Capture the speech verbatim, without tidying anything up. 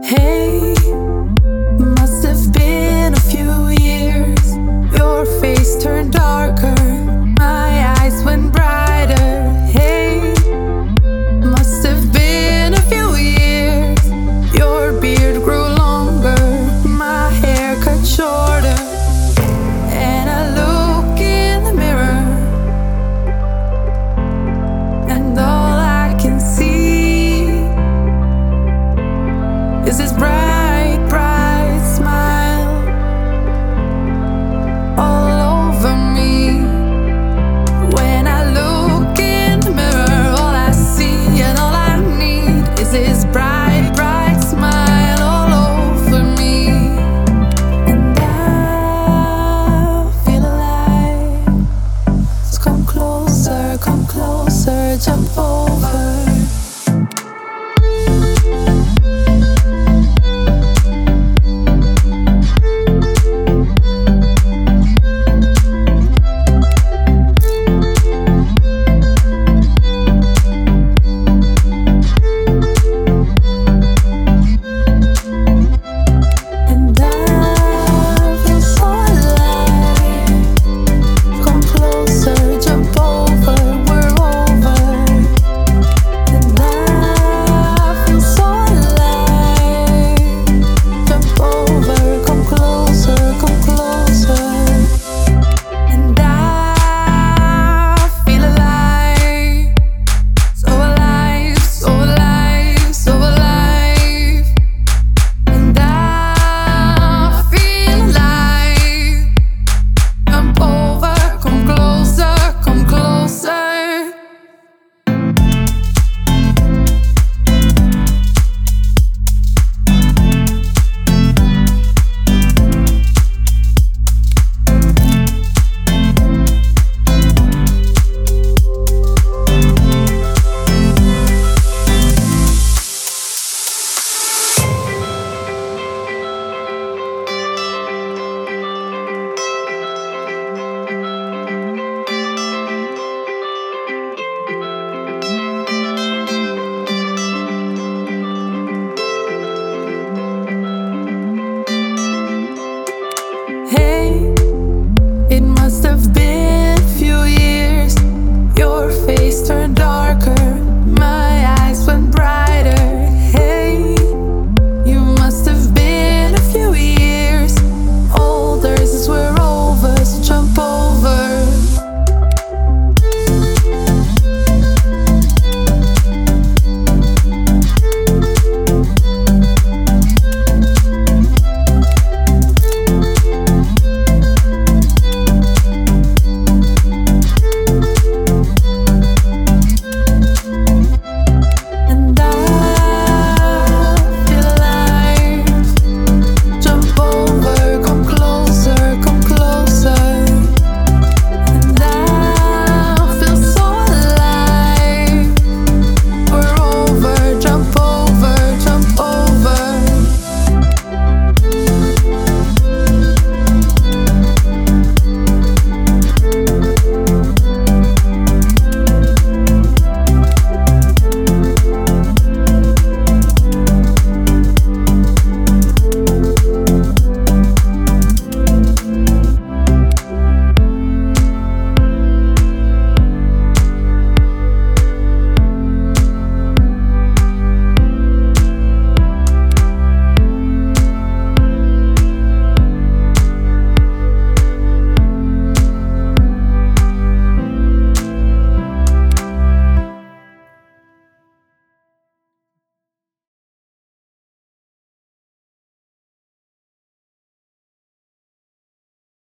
Hey, must have been a few years. Your face turned darker, my eyes went brighter. Hey, must have been a few years. Your beard grew longer, my hair cut shorter. And I look in the mirror, and all I can see is this bright, bright smile all over me. When I look in the mirror, all I see and all I need is this bright, bright smile all over me. And I feel alive. So come closer, come closer, jump over.